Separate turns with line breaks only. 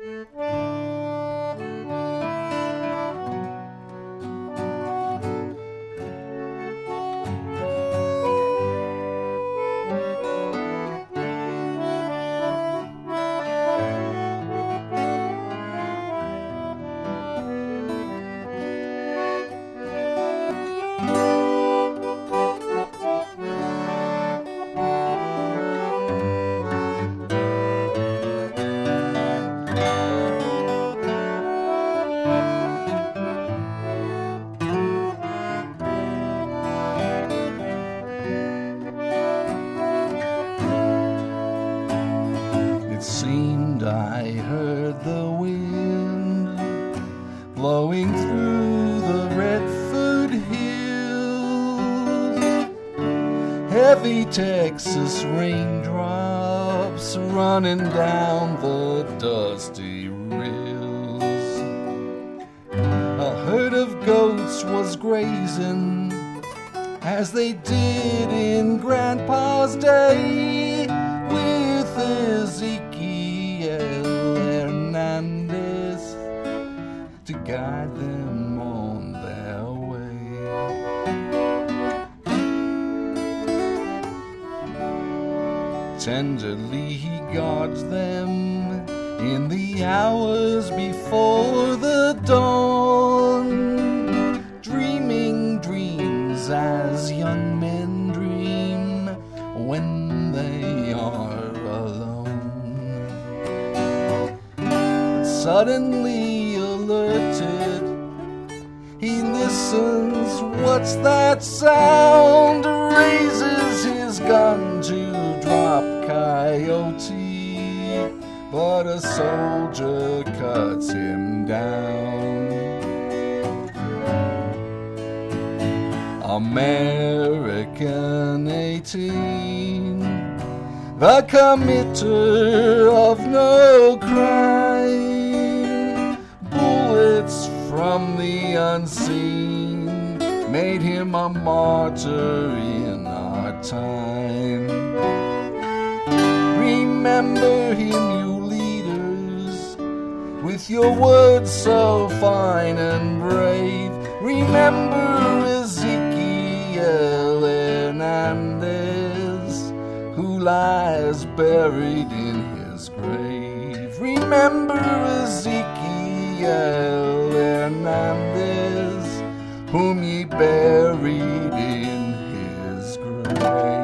It seemed I heard the wind blowing through the Redford hills, heavy Texas raindrops running down the dusty rills. A herd of goats was grazing as they did in Grandpa's day, with Ezekiel Hernandez to guide them on their way. Tenderly he guards them in the hours before the dawn, dreaming dreams as young men dream when they are alone. But suddenly alerted, he listens. What's that sound? Raises his gun to drop Coyote, but a soldier cuts him down. American 18, the committer of no crime, bullets from the unseen made him a martyr in our time. Remember him, you leaders, with your words so fine and brave. Remember Ezekiel Hernandez, who lies buried in his grave. Remember Ezekiel Hernandez, whom ye buried in his grave.